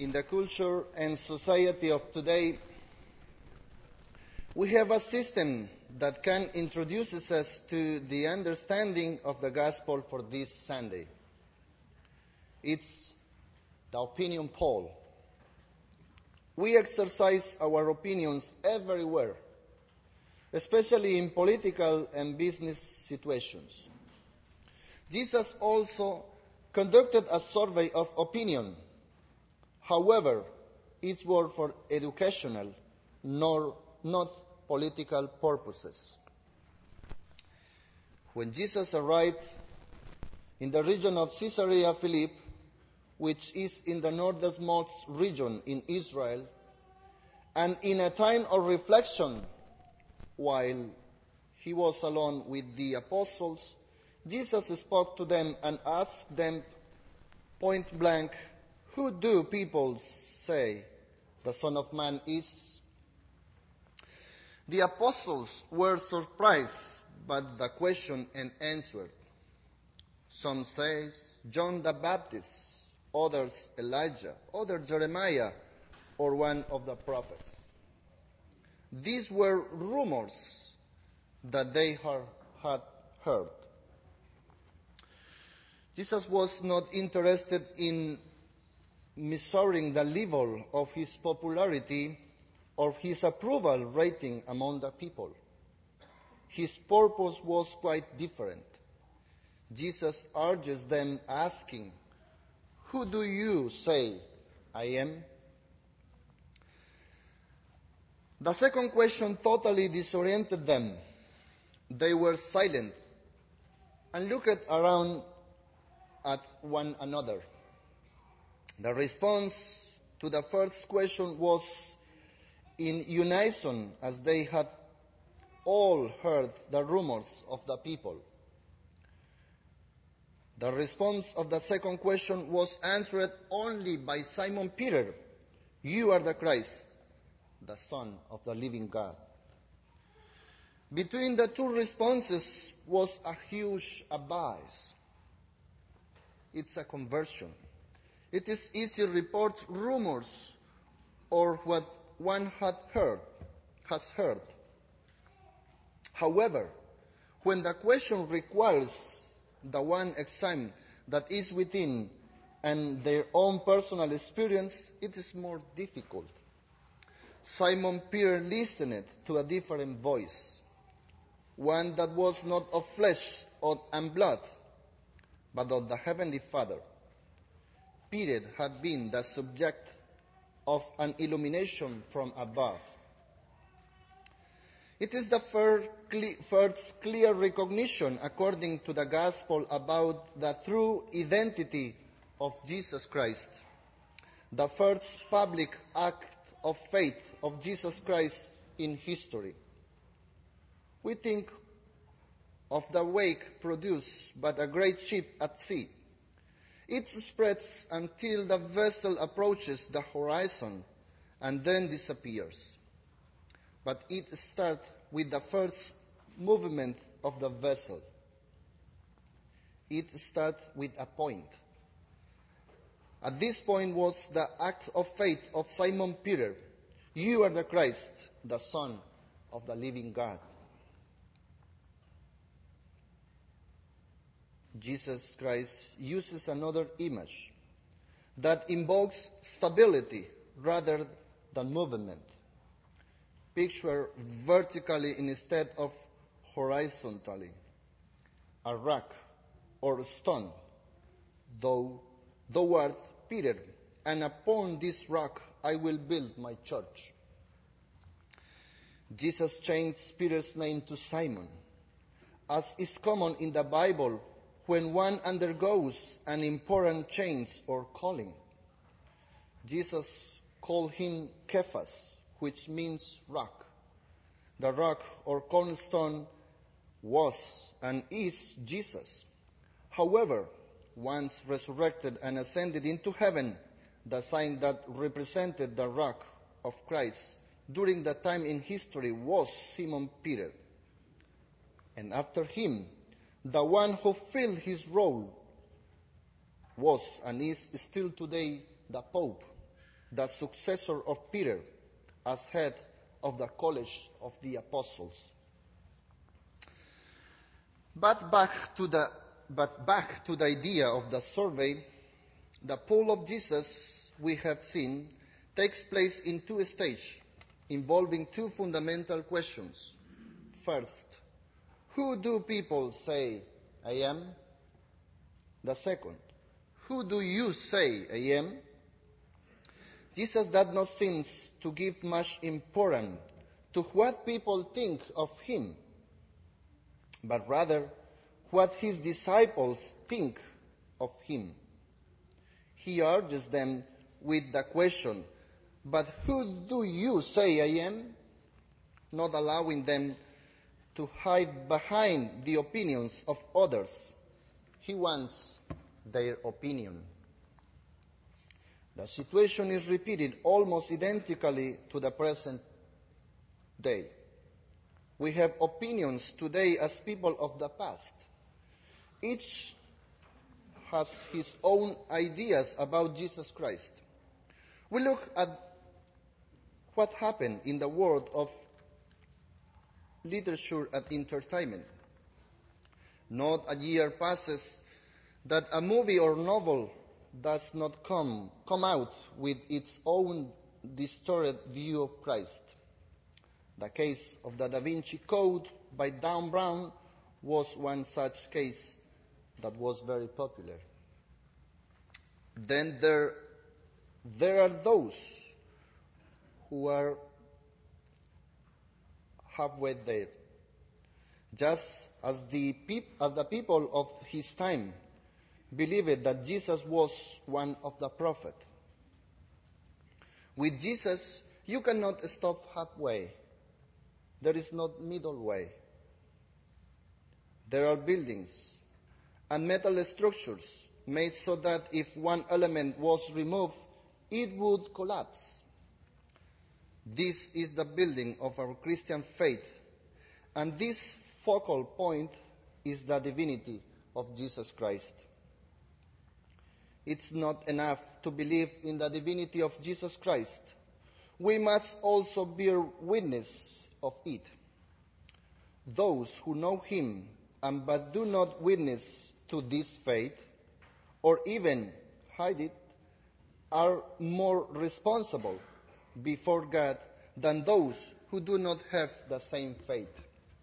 In the culture and society of today, we have a system that can introduce us to the understanding of the gospel for this Sunday. It's the opinion poll. We exercise our opinions everywhere, especially in political and business situations. Jesus also conducted a survey of opinion. However, it was for educational, not political purposes. When Jesus arrived in the region of Caesarea Philippi, which is in the northernmost region in Israel, and in a time of reflection, while he was alone with the apostles, Jesus spoke to them and asked them point blank, "Who do people say the Son of Man is?" The apostles were surprised by the question and answered. Some says John the Baptist, others Elijah, others Jeremiah, or one of the prophets. These were rumors that they had heard. Jesus was not interested in measuring the level of his popularity or his approval rating among the people. His purpose was quite different. Jesus urges them asking, "Who do you say I am?" The second question totally disoriented them. They were silent and looked around at one another. The response to the first question was in unison, as they had all heard the rumors of the people. The response of the second question was answered only by Simon Peter. "You are the Christ, the Son of the living God." Between the two responses was a huge abyss. It's a conversion. It is easy to report rumors or what one has heard. However, when the question requires the one exam that is within and their own personal experience, it is more difficult. Simon Peter listened to a different voice, one that was not of flesh and blood, but of the Heavenly Father. Peter had been the subject of an illumination from above. It is the first clear recognition, according to the Gospel, about the true identity of Jesus Christ. The first public act of faith of Jesus Christ in history. We think of the wake produced by a great ship at sea. It spreads until the vessel approaches the horizon and then disappears. But it starts with the first movement of the vessel. It starts with a point. At this point was the act of faith of Simon Peter. "You are the Christ, the Son of the living God." Jesus Christ uses another image that invokes stability rather than movement. Picture vertically instead of horizontally. A rock or a stone, toward Peter, "and upon this rock I will build my church." Jesus changed Peter's name to Simon, as is common in the Bible when one undergoes an important change or calling. Jesus called him Cephas, which means rock. The rock or cornerstone was and is Jesus. However, once resurrected and ascended into heaven, the sign that represented the rock of Christ during that time in history was Simon Peter. And after him, the one who filled his role was and is still today the Pope. the successor of Peter as head of the College of the Apostles. But back to the idea of the survey, the poll of Jesus we have seen takes place in two stages, involving two fundamental questions. First, who do people say I am? The second, who do you say I am? Jesus does not seem to give much importance to what people think of him, but rather what his disciples think of him. He urges them with the question, but who do you say I am? Not allowing them to hide behind the opinions of others. He wants their opinion. The situation is repeated almost identically to the present day. We have opinions today as people of the past. Each has his own ideas about Jesus Christ. We look at what happened in the world of literature and entertainment. Not a year passes that a movie or novel does not come out with its own distorted view of Christ. The case of the Da Vinci Code by Dan Brown was one such case that was very popular. Then there are those who are halfway there, just as the people of his time believed that Jesus was one of the prophets. With Jesus, you cannot stop halfway. There is no middle way. There are buildings and metal structures made so that if one element was removed, it would collapse. This is the building of our Christian faith, and this focal point is the divinity of Jesus Christ. It's not enough to believe in the divinity of Jesus Christ. We must also bear witness of it. Those who know him but do not witness to this faith, or even hide it, are more responsible before God than those who do not have the same faith.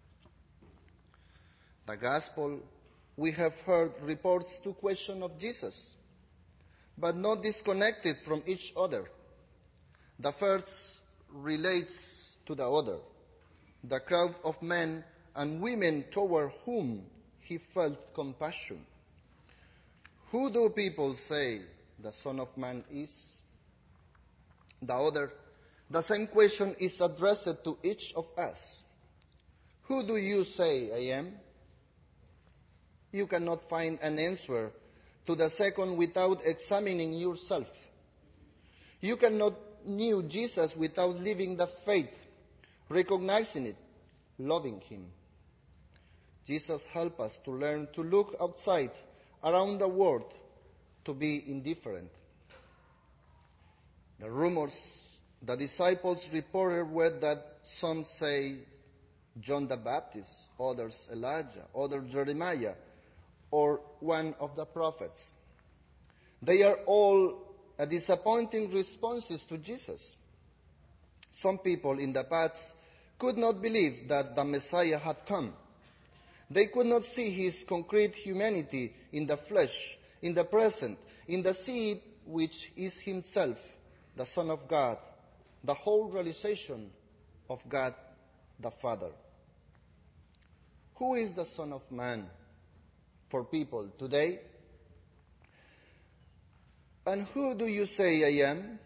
The gospel we have heard reports two questions of Jesus, but not disconnected from each other. The first relates to the other, the crowd of men and women toward whom he felt compassion. Who do people say the Son of Man is? The other, the same question is addressed to each of us. Who do you say I am? You cannot find an answer to the second without examining yourself. You cannot know Jesus without living the faith, recognizing it, loving him. Jesus helps us to learn to look outside, around the world, to be indifferent. The rumors the disciples reported were that some say John the Baptist, others Elijah, others Jeremiah, or one of the prophets. They are all disappointing responses to Jesus. Some people in the past could not believe that the Messiah had come. They could not see his concrete humanity in the flesh, in the present, in the seed which is himself, the Son of God, the whole realization of God the Father. Who is the Son of Man for people today? And who do you say I am?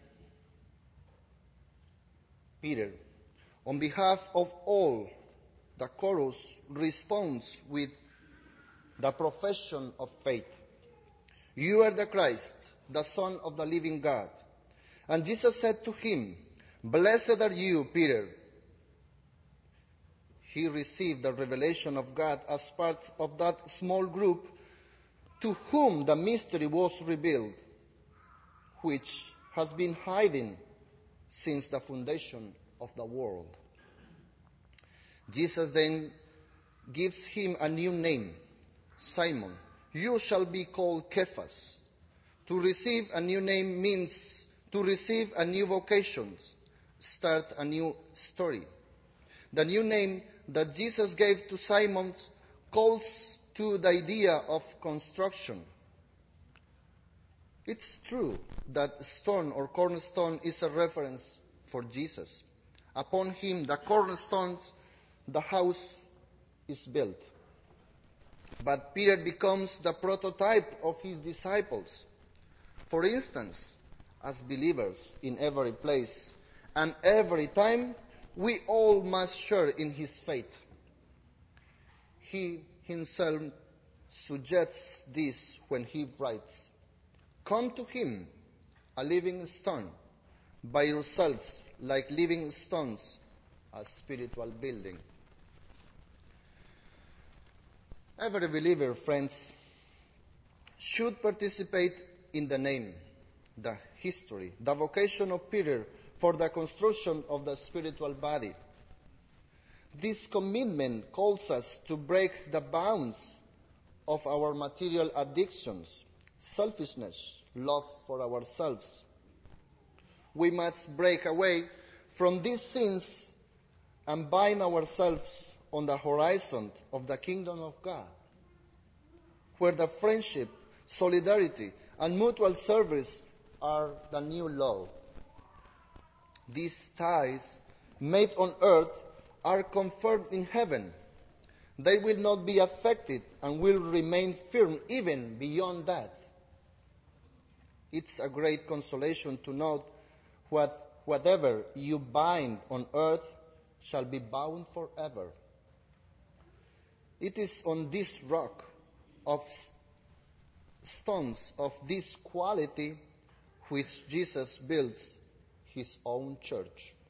Peter, on behalf of all, the chorus responds with the profession of faith. You are the Christ, the Son of the living God. And Jesus said to him, Blessed are you, Peter. He received the revelation of God as part of that small group to whom the mystery was revealed, which has been hiding since the foundation of the world. Jesus then gives him a new name, Simon. You shall be called Cephas. To receive a new name means to receive a new vocation, start a new story. The new name that Jesus gave to Simon calls to the idea of construction. It's true that stone or cornerstone is a reference for Jesus. Upon him, the cornerstones, the house is built. But Peter becomes the prototype of his disciples. For instance, as believers in every place and every time, we all must share in his faith. He himself suggests this when he writes, "Come to him, a living stone, by yourselves like living stones, a spiritual building." Every believer, friends, should participate in the name, the history, the vocation of Peter for the construction of the spiritual body. This commitment calls us to break the bounds of our material addictions, selfishness, love for ourselves. We must break away from these sins and bind ourselves on the horizon of the kingdom of God, where the friendship, solidarity, and mutual service are the new law. These ties made on earth are confirmed in heaven. They will not be affected and will remain firm even beyond that. It's a great consolation to know whatever you bind on earth shall be bound forever. It is on this rock of stones of this quality which Jesus builds his own church.